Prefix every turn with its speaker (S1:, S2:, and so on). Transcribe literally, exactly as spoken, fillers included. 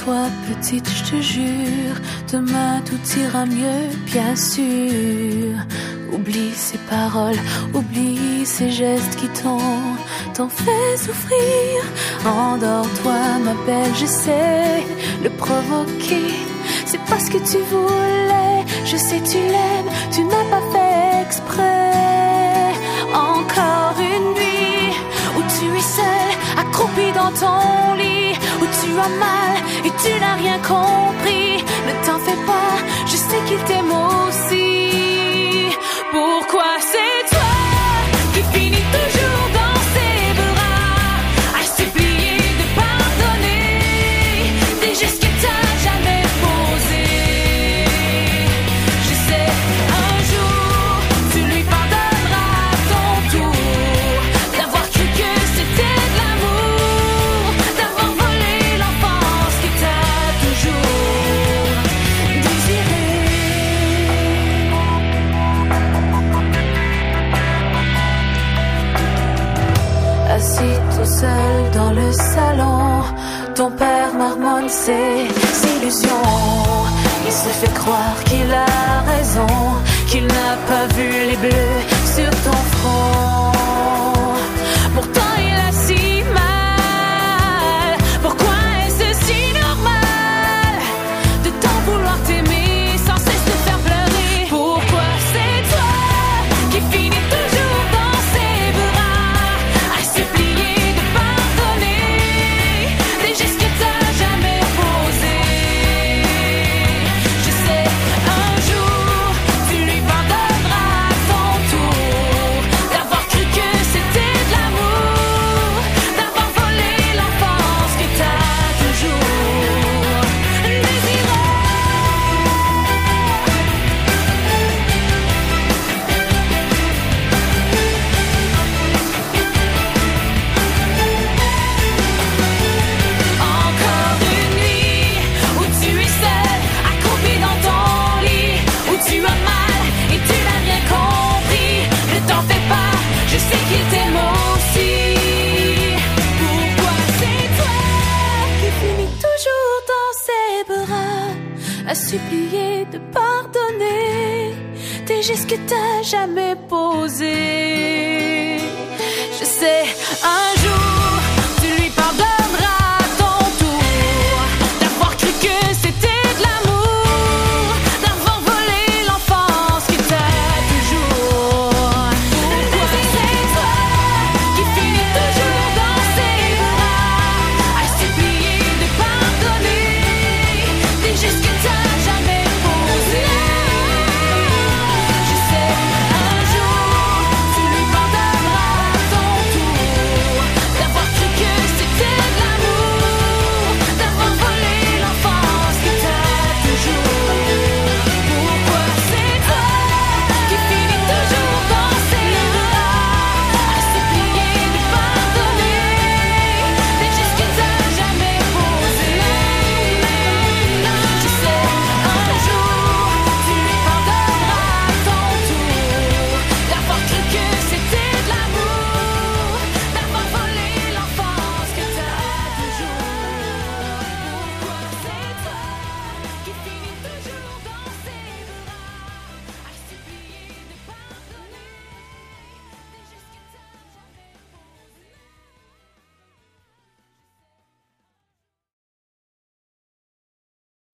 S1: toi, petite, je te jure, demain tout ira mieux, bien sûr. Oublie ces paroles, oublie ces gestes qui t'ont, t'ont fait souffrir. Endors-toi, ma belle, je sais le provoquer. C'est parce que tu voulais, je sais tu l'aimes, tu n'as pas fait exprès. Encore une nuit où tu es seule, accroupie dans ton lit, où tu as mal et tu n'as rien compris. Ne t'en fais pas, je sais qu'il t'aime aussi. Pourquoi c'est toi qui finis toujours dans ses bras, à supplier de pardonner des gestes que t'as jamais posés? Je sais, un jour, tu lui pardonneras à ton tour d'avoir cru que c'était de l'amour, d'avoir volé l'enfance que t'as toujours désirée. Assis tout seul dans le salon, ton père marmonne ses illusions. Il se fait croire qu'il a raison, qu'il n'a pas vu les bleus sur ton front. Pourtant il a si mal. Pourquoi est-ce si normal de t'en vouloir t'aimer sans cesse te faire pleurer? Pourquoi c'est toi qui finis toujours dans ses bras, à supplier de pardonner des gestes que t'as jamais posés? Je sais, un jour, tu lui pardonneras à ton tour d'avoir cru que c'était de l'amour, d'avoir volé l'enfance que t'as toujours désirée. Encore une nuit où tu es seule, accroupie dans ton lit, où tu as mal et tu n'as rien compris. Ne t'en fais pas, je sais qu'il t'aime aussi. Pourquoi c'est toi qui finis toujours dans ses bras, à supplier de pardonner des gestes que t'as jamais posés? Je sais, un jour